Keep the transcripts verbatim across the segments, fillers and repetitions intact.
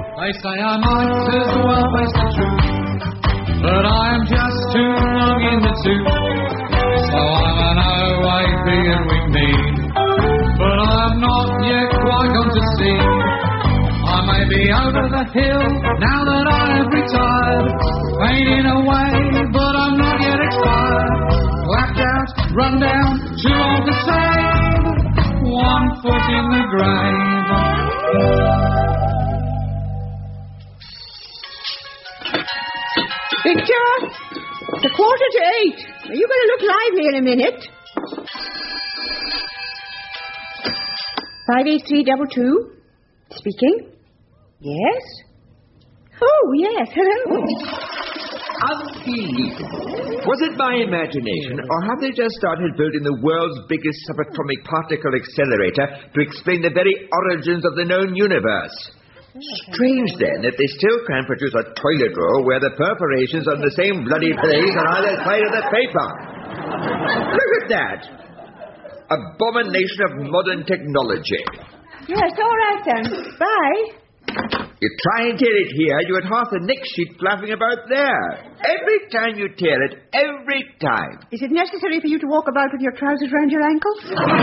They say I might as well face the truth, but I am just too long in the tooth. So I'm an O A being mean, but I'm not yet quite gone to sea. I may be over the hill now that I have retired, fading away, but I'm not yet expired. Lapped out, run down, too old to save, one foot in the grave. Victor, it's a quarter to eight. Are you going to look lively in a minute? Five eight three double two. Speaking. Yes. Oh, yes. Hello. Unbelievable. Was it my imagination, or have they just started building the world's biggest subatomic particle accelerator to explain the very origins of the known universe? Strange, then, that they still can produce a toilet roll where the perforations are in the same bloody place on either side of the paper. Look at that. Abomination of modern technology. Yes, all right, then. Bye. You try and tear it here, you had half the next sheet flapping about there. Every time you tear it, every time. Is it necessary for you to walk about with your trousers round your ankles?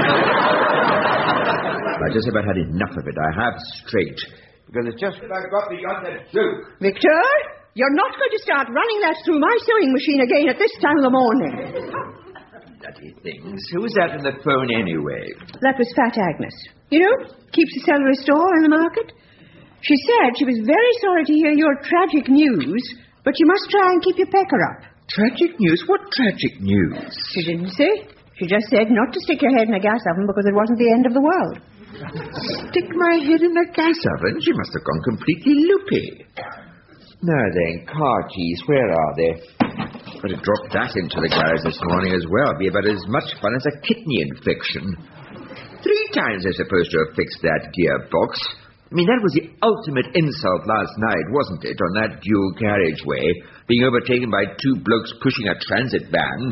I just about had enough of it. I have straight. Because it's just when I got beyond the joke. Victor, you're not going to start running that through my sewing machine again at this time of the morning. Bloody things. Who's that on the phone anyway? That was Fat Agnes. You know, keeps a celery store in the market. She said she was very sorry to hear your tragic news, but you must try and keep your pecker up. Tragic news? What tragic news? She didn't say. She just said not to stick your head in a gas oven because it wasn't the end of the world. Stick my head in a gas oven? She must have gone completely loopy. Now then, car keys, where are they? Better drop that into the garage this morning as well. Be about as much fun as a kidney infection. Three times they're supposed to have fixed that gearbox. I mean, that was the ultimate insult last night, wasn't it, on that dual carriageway, being overtaken by two blokes pushing a transit van.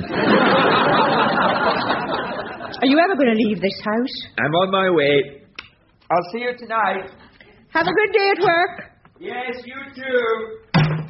Are you ever going to leave this house? I'm on my way. I'll see you tonight. Have a good day at work. Yes, you too.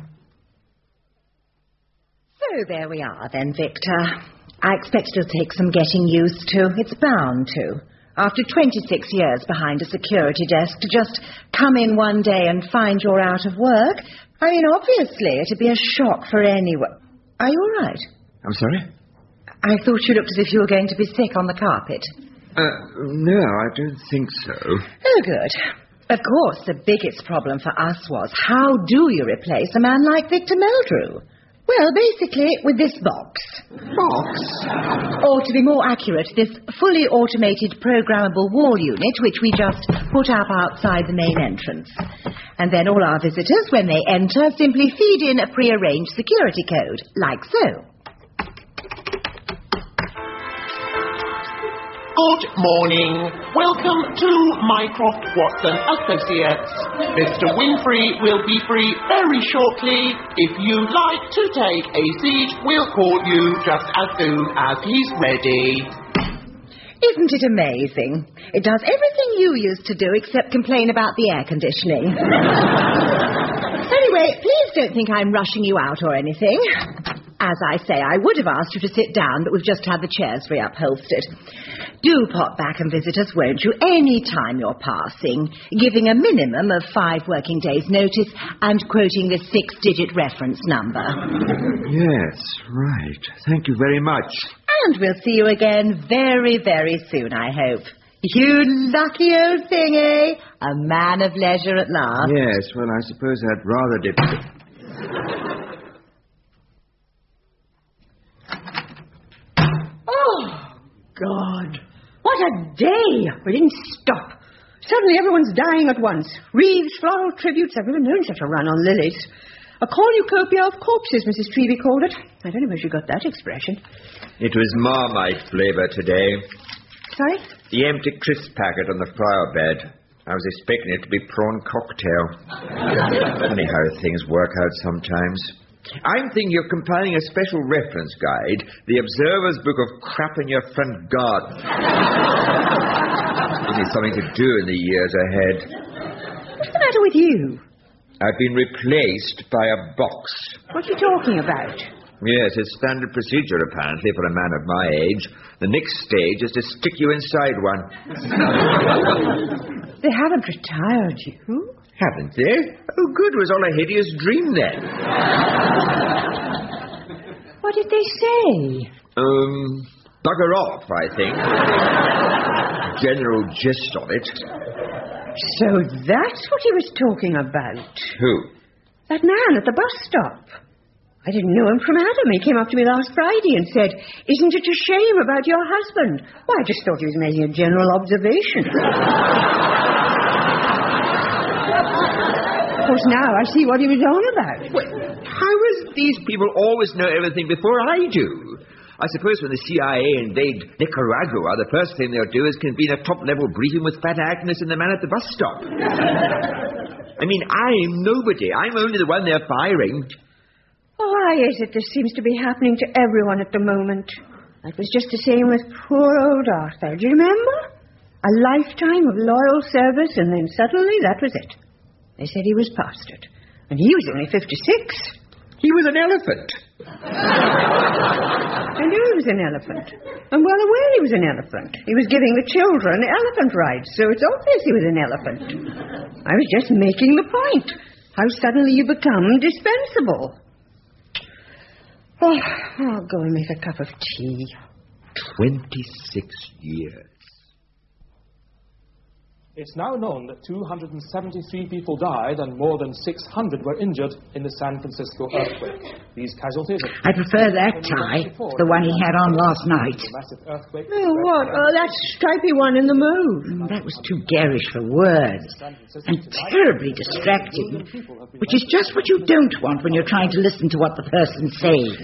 So there we are then, Victor. I expect it'll take some getting used to. It's bound to. After twenty-six years behind a security desk, to just come in one day and find you're out of work. I mean, obviously, it'd be a shock for anyone. Are you all right? I'm sorry? I thought you looked as if you were going to be sick on the carpet. Uh, no, I don't think so. Oh, good. Of course, the biggest problem for us was, how do you replace a man like Victor Meldrew? Well, basically, with this box. Box? Or to be more accurate, this fully automated programmable wall unit, which we just put up outside the main entrance. And then all our visitors, when they enter, simply feed in a prearranged security code, like so. Good morning. Welcome to Mycroft Watson Associates. Mister Winfrey will be free very shortly. If you'd like to take a seat, we'll call you just as soon as he's ready. Isn't it amazing? It does everything you used to do except complain about the air conditioning. Anyway, please don't think I'm rushing you out or anything. As I say, I would have asked you to sit down, but we've just had the chairs reupholstered. Do pop back and visit us, won't you, any time you're passing, giving a minimum of five working days' notice and quoting the six-digit reference number. Yes, right. Thank you very much. And we'll see you again very, very soon, I hope. You lucky old thing, eh? A man of leisure at last. Yes, well, I suppose I'd rather dip... God, what a day! We didn't stop. Suddenly everyone's dying at once. Reeves, floral tributes. I've never known such a run on lilies. A cornucopia of corpses, Missus Trevey called it. I don't know where she got that expression. It was Marmite flavour today. Sorry? The empty crisp packet on the flower bed. I was expecting it to be prawn cocktail. Funny how things work out sometimes. I'm thinking of compiling a special reference guide, the Observer's Book of Crap in Your Front Garden. Give me something to do in the years ahead. What's the matter with you? I've been replaced by a box. What are you talking about? Yes, it's standard procedure, apparently, for a man of my age. The next stage is to stick you inside one. They haven't retired you. Haven't they? Oh, good. It was all a hideous dream, then. What did they say? Um, bugger off, I think. General gist of it. So that's what he was talking about. Who? That man at the bus stop. I didn't know him from Adam. He came up to me last Friday and said, "Isn't it a shame about your husband?" Well, I just thought he was making a general observation. Of course, now I see what he was on about. Well, how is these people always know everything before I do? I suppose when the C I A invade Nicaragua, the first thing they'll do is convene a top-level briefing with Fat Agnes and the man at the bus stop. I mean, I'm nobody. I'm only the one they're firing. Why is it this seems to be happening to everyone at the moment? It was just the same with poor old Arthur. Do you remember? A lifetime of loyal service, and then suddenly that was it. They said he was past it. And he was only fifty-six. He was an elephant. I knew he was an elephant. I'm well aware he was an elephant. He was giving the children elephant rides, so it's obvious he was an elephant. I was just making the point. How suddenly you become dispensable. Oh, I'll go and make a cup of tea. Twenty-six years. It's now known that two hundred seventy-three people died and more than six hundred were injured in the San Francisco earthquake. These casualties... I prefer that tie to the one he had on last night. Oh, what? Oh, that stripy one in the moon. Mm, that was too garish for words. And terribly distracting. Which is just what you don't want when you're trying to listen to what the person's saying.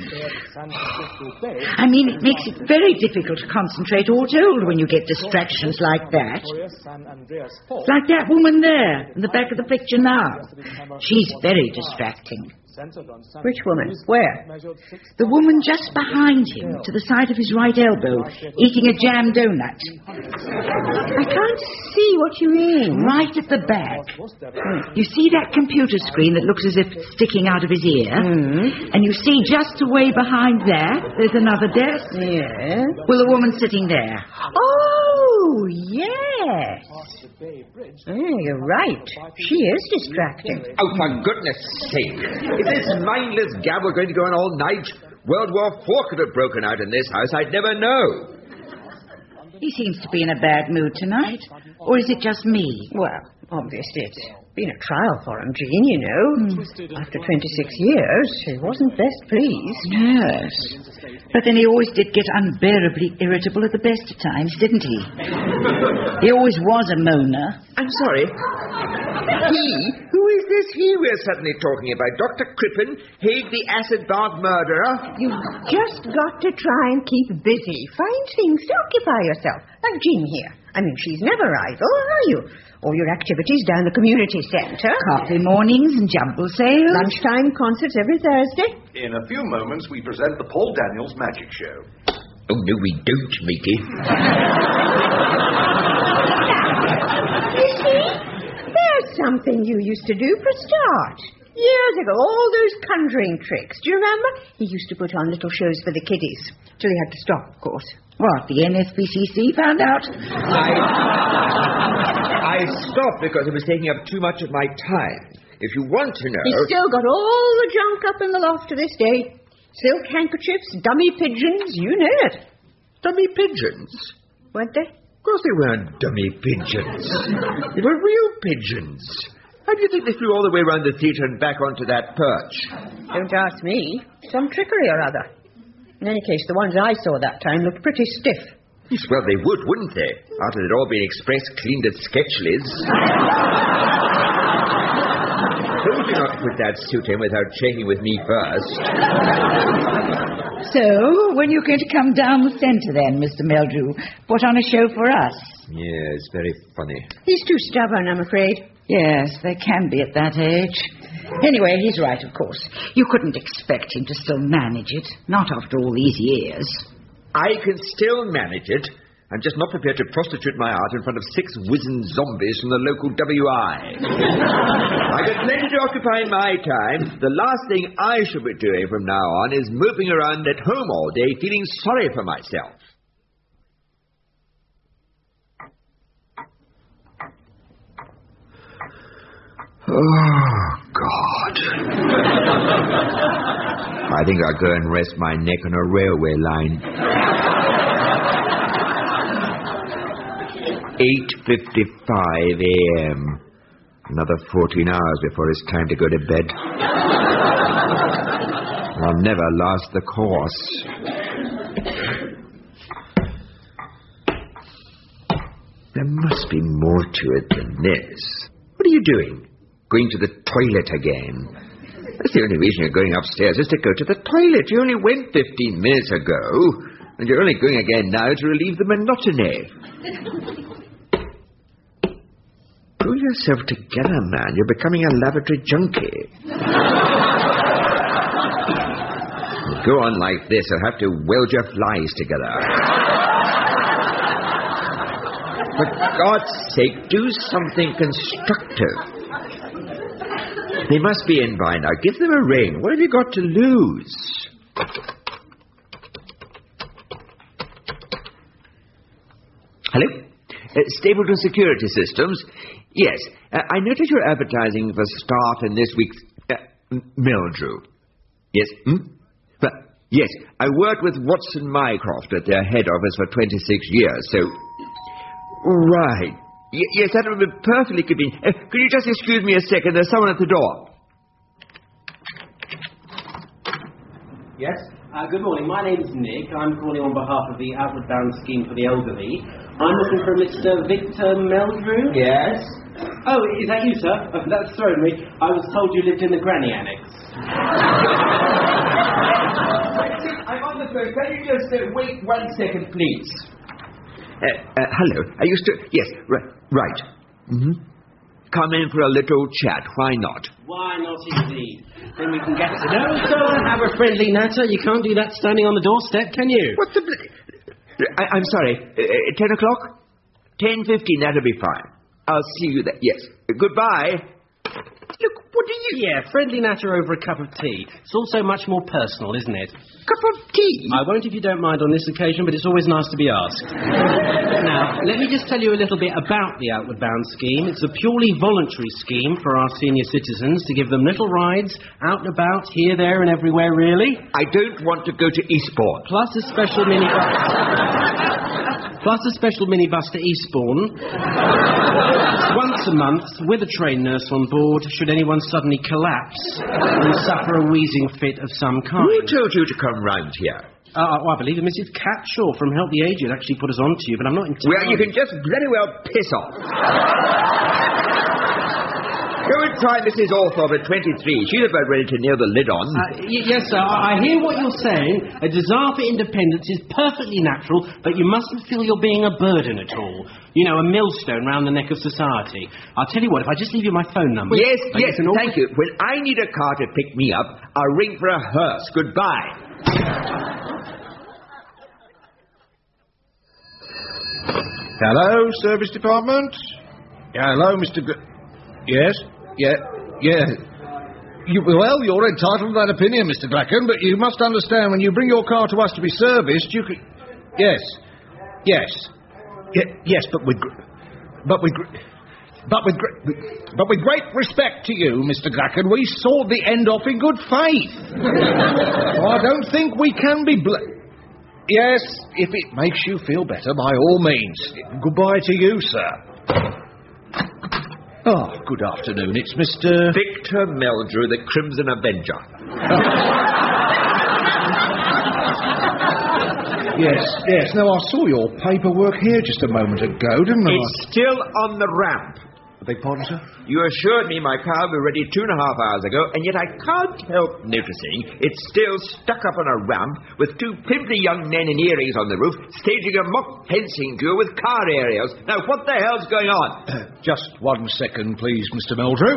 I mean, it makes it very difficult to concentrate all told when you get distractions like that. Like that woman there, in the back of the picture now. She's very distracting. Which woman? Where? The woman just behind him, to the side of his right elbow, eating a jam donut. I can't see what you mean. Right at the back. You see that computer screen that looks as if it's sticking out of his ear? Mm. And you see just away behind that, there's another desk? Yes. Well, the woman sitting there. Oh, yes. Oh, you're right. She is distracting. Oh, for goodness sake. Is this mindless gabble going to go on all night? World War Four could have broken out in this house. I'd never know. He seems to be in a bad mood tonight. Or is it just me? Well, obviously it's been a trial for him, Jean, you know. Mm. After twenty-six years, he wasn't best pleased. Yes. But then he always did get unbearably irritable at the best of times, didn't he? He always was a moaner. I'm sorry. He? Who is this he we're suddenly talking about? Doctor Crippen, Haig the acid bath murderer? You've just got to try and keep busy. Find things to occupy yourself. Like Jean here. I mean, she's never idle, are you? All your activities down the community centre. Coffee mornings and jumble sales. Lunchtime concerts every Thursday. In a few moments, we present the Paul Daniels Magic Show. Oh, no, we don't, Mickey. You see? There's something you used to do for a start. Years ago, all those conjuring tricks. Do you remember? He used to put on little shows for the kiddies. Till he had to stop, of course. What, the N S B C C found out? I... I stopped because it was taking up too much of my time. If you want to know... He's still got all the junk up in the loft to this day. Silk handkerchiefs, dummy pigeons, you know it. Dummy pigeons? Weren't they? Of course they weren't dummy pigeons. They were real pigeons. How do you think they flew all the way around the theatre and back onto that perch? Don't ask me. Some trickery or other. In any case, the ones I saw that time looked pretty stiff. Yes, well, they would, wouldn't they? After they'd all been express cleaned at Sketchlids. Told you not to put that suit in without checking with me first. So, when you're going to come down the centre then, Mister Meldrew, put on a show for us? Yes, very funny. He's too stubborn, I'm afraid. Yes, they can be at that age. Anyway, he's right, of course. You couldn't expect him to still manage it, not after all these years. I can still manage it. I'm just not prepared to prostitute my art in front of six wizened zombies from the local W I. I don't plenty to occupy my time. The last thing I should be doing from now on is moping around at home all day feeling sorry for myself. Oh, God. I think I'll go and rest my neck on a railway line. eight fifty-five a.m. Another fourteen hours before it's time to go to bed. I'll never last the course. There must be more to it than this. What are you doing? Going to the toilet again? That's the only reason you're going upstairs is to go to the toilet. You only went fifteen minutes ago, and you're only going again now to relieve the monotony. Pull yourself together, man. You're becoming a lavatory junkie. Go on like this, I'll have to weld your flies together. For God's sake, do something constructive. They must be in by now. Give them a ring. What have you got to lose? Hello? Uh, Stapleton Security Systems. Yes, uh, I noticed you're advertising for staff in this week's uh, Meldrew. Yes, hmm? Well, yes, I worked with Watson Mycroft at their head office for twenty-six years, so... Right. Y- yes, that would be perfectly convenient. Uh, could you just excuse me a second? There's someone at the door. Yes? Uh, good morning. My name's Nick. I'm calling on behalf of the Outward Bound Scheme for the Elderly. I'm looking for Mister Victor Meldrew. Yes? Oh, is that you, sir? Oh, that's thrown me. I was told you lived in the Granny Annex. I'm on the phone. Can you just uh, wait one second, please? Uh, uh, hello. I used to... Yes, right. right. Mm-hmm. Come in for a little chat. Why not? Why not, indeed? Then we can get to know each other, have a friendly natter. You can't do that standing on the doorstep, can you? What the... I, I'm sorry. Uh, ten o'clock? Ten fifteen, that'll be fine. I'll see you there. Yes. Goodbye. Look, what do you... Yeah, friendly natter over a cup of tea. It's also much more personal, isn't it? Cup of tea? I won't if you don't mind on this occasion, but it's always nice to be asked. Now, let me just tell you a little bit about the Outward Bound Scheme. It's a purely voluntary scheme for our senior citizens to give them little rides out and about, here, there and everywhere, really. I don't want to go to Eastbourne. Plus a special minibus... Plus a special minibus to Eastbourne. Once a month, with a trained nurse on board, should anyone suddenly collapse and suffer a wheezing fit of some kind. Who told you to come round here? Uh, well, I believe Missus Catshaw from Help the Aged actually put us on to you, but I'm not entirely... Well, you can just bloody well piss off. Go and try Missus Althorpe at twenty-three. She's about ready to nail the lid on. Uh, y- yes, sir, I-, I hear what you're saying. A desire for independence is perfectly natural, but you mustn't feel you're being a burden at all. You know, a millstone round the neck of society. I'll tell you what, if I just leave you my phone number... Yes, yes, awful... thank you. When I need a car to pick me up, I'll ring for a hearse. Goodbye. Hello, Service Department? Yeah, hello, Mister G... Yes? Yeah, yeah. You, well, you're entitled to that opinion, Mister Glacken, but you must understand when you bring your car to us to be serviced, you can... Yes. Yes. Ye- yes, but with... Gr- but with... Gr- but with... Gr- but with great respect to you, Mister Glacken, we sawed the end off in good faith. Oh, I don't think we can be... Bl- yes, if it makes you feel better, by all means. Goodbye to you, sir. Oh, good afternoon. It's Mister Victor Meldrew, the Crimson Avenger. Yes, yes. Now, I saw your paperwork here just a moment ago, didn't I? It's still on the ramp. I beg pardon, sir? You assured me my car would be ready two and a half hours ago, and yet I can't help noticing it's still stuck up on a ramp with two pimply young men in earrings on the roof staging a mock fencing duel with car aerials. Now, what the hell's going on? Uh, just one second, please, Mister Meldrew.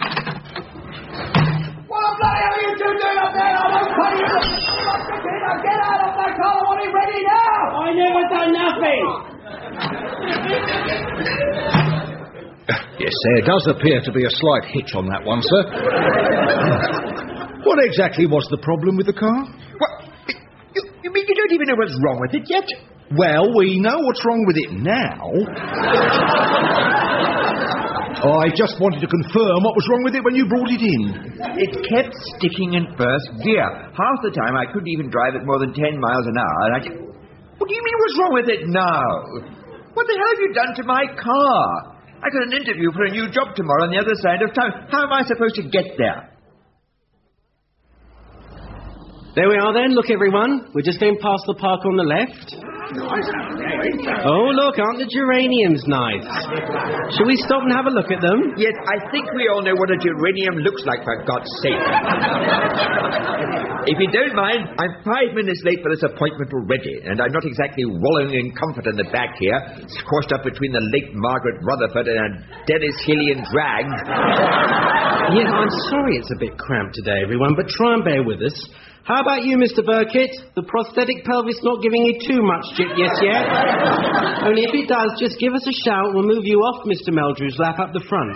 What the bloody hell are you two doing up there? I won't put you in the... Get out of my car! I want it ready now! I never done nothing! Yes, there does appear to be a slight hitch on that one, sir. What exactly was the problem with the car? What? You, you mean you don't even know what's wrong with it yet? Well, we know what's wrong with it now. I just wanted to confirm what was wrong with it when you brought it in. It kept sticking in first gear. Half the time I couldn't even drive it more than ten miles an hour. And I just... What do you mean what's wrong with it now? What the hell have you done to my car? I got an interview for a new job tomorrow on the other side of town. How am I supposed to get there? There we are then. Look, everyone. We're just going past the park on the left. Oh, look, aren't the geraniums nice? Shall we stop and have a look at them? Yes, I think we all know what a geranium looks like, for God's sake. If you don't mind, I'm five minutes late for this appointment already, and I'm not exactly wallowing in comfort in the back here, squashed up between the late Margaret Rutherford and a Dennis Hillian drag. Yeah, I'm sorry it's a bit cramped today, everyone, but try and bear with us. How about you, Mister Burkitt? The prosthetic pelvis not giving you too much jip yes yet? Only if it does, just give us a shout. We'll move you off Mister Meldrew's lap up the front.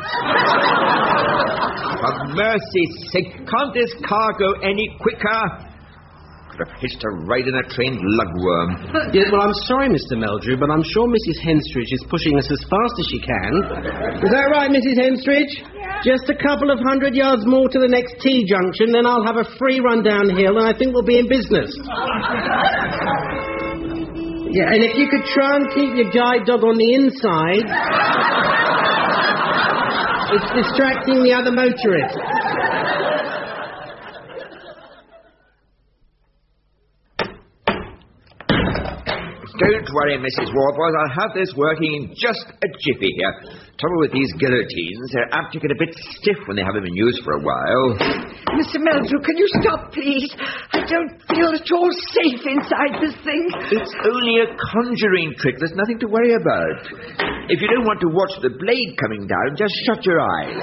For mercy's sake, can't this car go any quicker? Could have hitched a ride in a trained lugworm. Yeah, well, I'm sorry, Mister Meldrew, but I'm sure Missus Henstridge is pushing us as fast as she can. Is that right, Missus Henstridge? Yeah. Just a couple of hundred yards more to the next T-junction, then I'll have a free run downhill, and I think we'll be in business. Yeah, and if you could try and keep your guide dog on the inside, it's distracting the other motorists. Don't worry, Missus Warboys. I'll have this working in just a jiffy here. Trouble with these guillotines, they're apt to get a bit stiff when they haven't been used for a while. Mister Meldrew, can you stop, please? I don't feel at all safe inside this thing. It's only a conjuring trick. There's nothing to worry about. If you don't want to watch the blade coming down, just shut your eyes.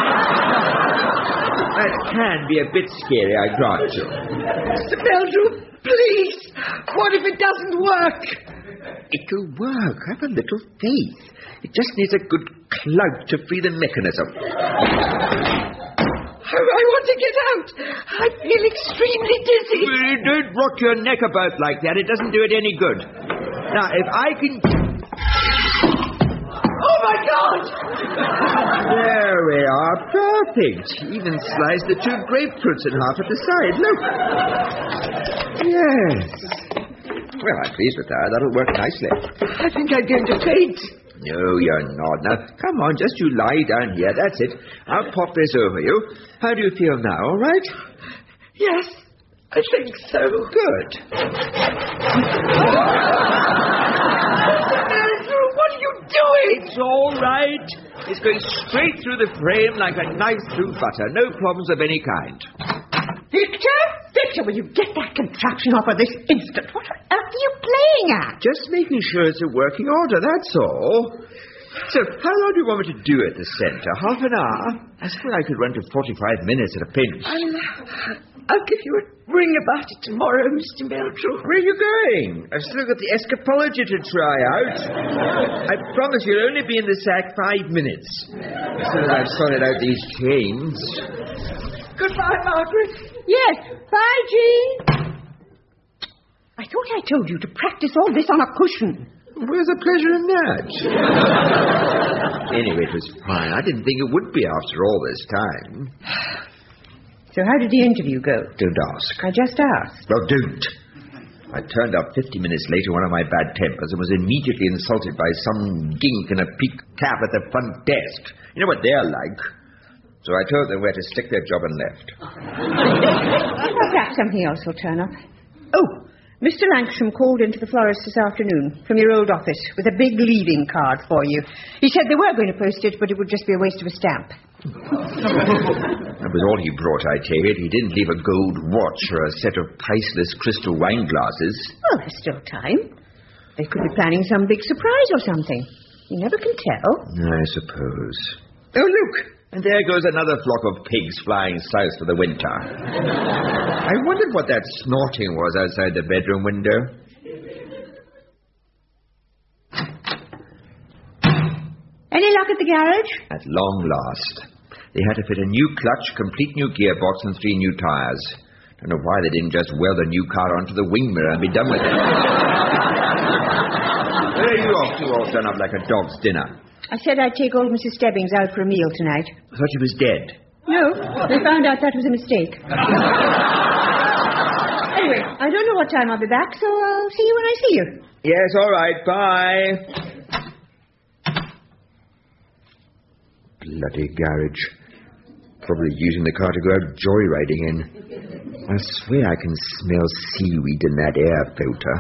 That can be a bit scary, I grant you. Mister Meldrew, please! What if it doesn't work? It'll work. Have a little faith. It just needs a good clout to free the mechanism. I, I want to get out. I feel extremely dizzy. Well, don't rock your neck about like that. It doesn't do it any good. Now, if I can... Oh, my God! There we are. Perfect. Even sliced the two grapefruits in half at the side. Look. Yes. Well, I'm pleased with that. That'll work nicely. I think I'm going to faint. No, you're not. Now, come on, just you lie down here. That's it. I'll pop this over you. How do you feel now, all right? Yes, I think so. Good. What are you doing? It's all right. It's going straight through the frame like a knife through butter. No problems of any kind. Victor? Victor, will you get that contraption off of this instant? What on earth are you playing at? Just making sure it's in working order, that's all. So, how long do you want me to do at the centre? Half an hour? I suppose I could run to forty-five minutes at a pinch. I'll, I'll give you a ring about it tomorrow, Mister Meldrew. Where are you going? I've still got the escapology to try out. I promise you'll only be in the sack five minutes. As soon as I've sorted out these chains. Goodbye, Margaret. Yes. Bye, Jean. I thought I told you to practice all this on a cushion. Where's the pleasure in that? Anyway, it was fine. I didn't think it would be after all this time. So how did the interview go? Don't ask. I just asked. Well, don't. I turned up fifty minutes late in one of my bad tempers and was immediately insulted by some gink in a peaked cap at the front desk. You know what they're like. So I told them where to stick their job and left. Perhaps something else will turn up. Oh, Mister Lancashire called into the florist this afternoon from your old office with a big leaving card for you. He said they were going to post it, but it would just be a waste of a stamp. That was all he brought, I take it. He didn't leave a gold watch or a set of priceless crystal wine glasses. Well, there's still time. They could be planning some big surprise or something. You never can tell. I suppose. Oh, look! And there goes another flock of pigs flying south for the winter. I wondered what that snorting was outside the bedroom window. Any luck at the garage? At long last. They had to fit a new clutch, complete new gearbox, and three new tyres. Don't know why they didn't just weld a new car onto the wing mirror and be done with it. Where are you off to, all done up like a dog's dinner? I said I'd take old Missus Stebbings out for a meal tonight. I thought she was dead. No, they found out that was a mistake. Anyway, I don't know what time I'll be back, so I'll see you when I see you. Yes, all right, bye. Bloody garage. Probably using the car to go out joyriding in. I swear I can smell seaweed in that air filter.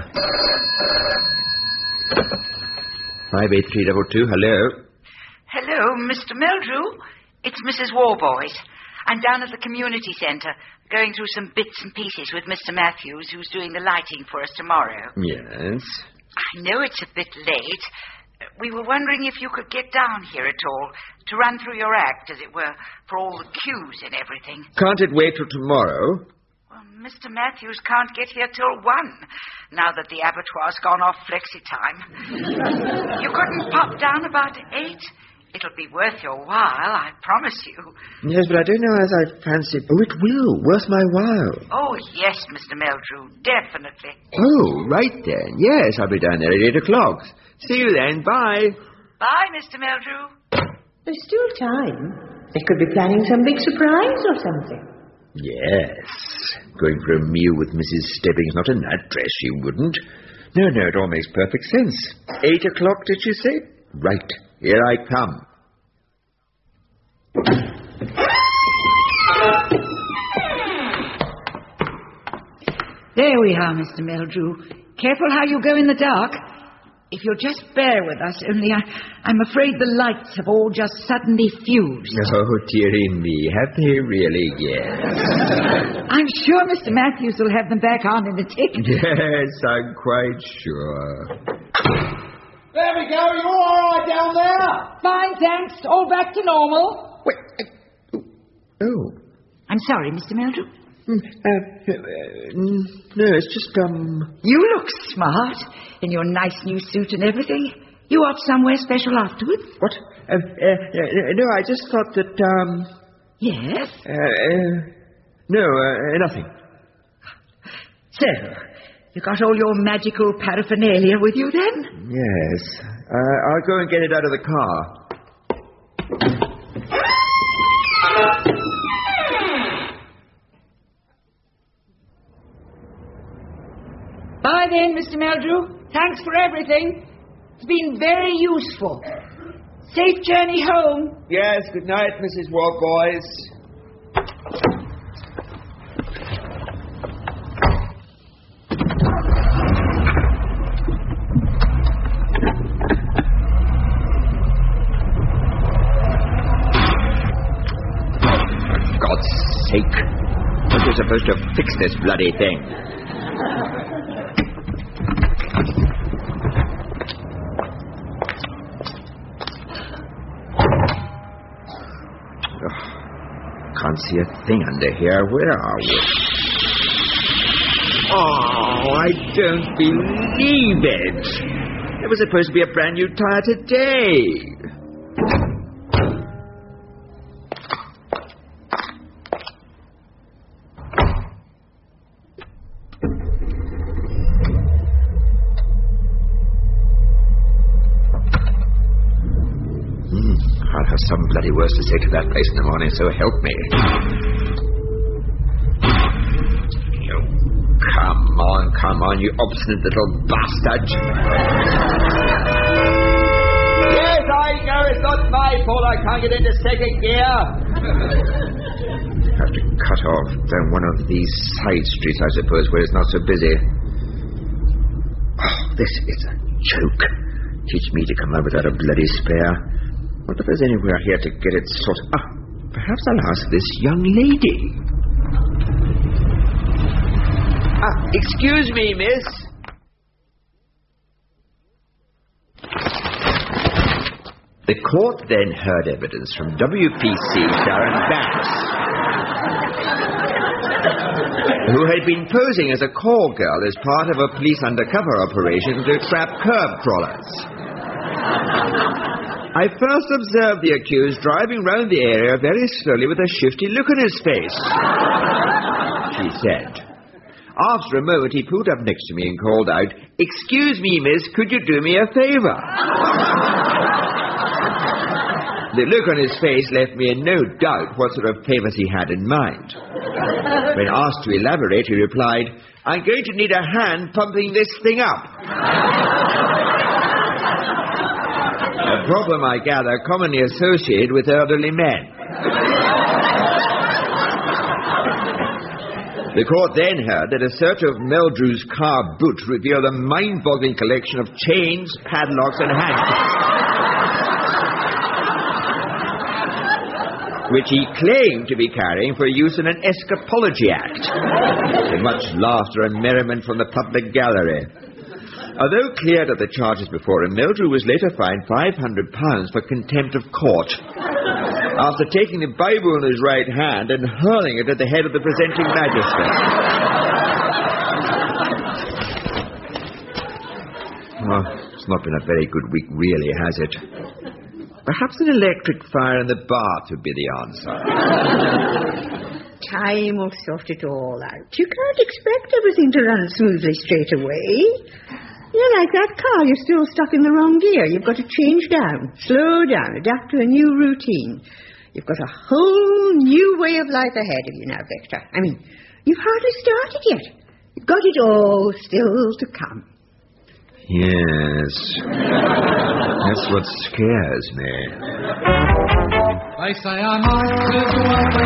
five eight three two two, hello. Hello, Mister Meldrew. It's Missus Warboys. I'm down at the community centre, going through some bits and pieces with Mister Matthews, who's doing the lighting for us tomorrow. Yes? I know it's a bit late. We were wondering if you could get down here at all, to run through your act, as it were, for all the cues and everything. Can't it wait till tomorrow? Well, Mister Matthews can't get here till one, now that the abattoir's gone off flexi-time. You couldn't pop down about eight? It'll be worth your while, I promise you. Yes, but I don't know as I fancy... Oh, it will. Worth my while. Oh, yes, Mister Meldrew, definitely. Oh, right then. Yes, I'll be down there at eight o'clock. See you then. Bye. Bye, Mister Meldrew. There's still time. They could be planning some big surprise or something. Yes. Going for a meal with Missus Stebbings, not in that dress, she wouldn't. No, no, it all makes perfect sense. Eight o'clock, did you say? Right. Here I come. There we are, Mister Meldrew. Careful how you go in the dark. If you'll just bear with us, only I, I'm afraid the lights have all just suddenly fused. Oh, dearie me, have they really? Yes. I'm sure Mister Matthews will have them back on in a tick. Yes, I'm quite sure. There we go. You all right down there? Fine, thanks. All back to normal. Wait. Uh, oh. I'm sorry, Mister Meldrew. Mm, uh, uh, no, it's just, um... You look smart in your nice new suit and everything. You off somewhere special afterwards? What? Uh, uh, uh, no, I just thought that, um... Yes? Uh, uh, no, uh, nothing. So, you got all your magical paraphernalia with you then? Yes. Uh, I'll go and get it out of the car. Bye then, Mister Meldrew. Thanks for everything. It's been very useful. Safe journey home. Yes, good night, Missus Warboys. God's sake. Aren't you supposed to fix this bloody thing? Can't see a thing under here. Where are we? Oh, I don't believe it. It was supposed to be a brand new tire today. I'll have some bloody words to say to that place in the morning, so help me. You come on, come on, you obstinate little bastard. Yes, I know it's not my fault I can't get into second gear. Have to cut off down one of these side streets, I suppose, where it's not so busy. Oh, this is a joke. Teach me to come out without a bloody spare. What if there's anywhere here to get it sorted? Ah, perhaps I'll ask this young lady. Ah, excuse me, miss. The court then heard evidence from W P C Darren Banks, who had been posing as a call girl as part of a police undercover operation to trap curb crawlers. I first observed the accused driving round the area very slowly with a shifty look on his face, she said. After a moment, he pulled up next to me and called out, "Excuse me, miss, could you do me a favour?" The look on his face left me in no doubt what sort of favours he had in mind. When asked to elaborate, he replied, "I'm going to need a hand pumping this thing up." A problem, I gather, commonly associated with elderly men. The court then heard that a search of Meldrew's car boot revealed a mind-boggling collection of chains, padlocks, and handcuffs, which he claimed to be carrying for use in an escapology act. With much laughter and merriment from the public gallery. Although cleared of the charges before him, Meldrew was later fined five hundred pounds for contempt of court, after taking the Bible in his right hand and hurling it at the head of the presenting magistrate. Oh, it's not been a very good week, really, has it? Perhaps an electric fire in the bath would be the answer. Time will sort it all out. You can't expect everything to run smoothly straight away. You're like that car, you're still stuck in the wrong gear. You've got to change down, slow down, adapt to a new routine. You've got a whole new way of life ahead of you now, Victor. I mean, you've hardly started yet. You've got it all still to come. Yes. That's what scares me. They say I might as well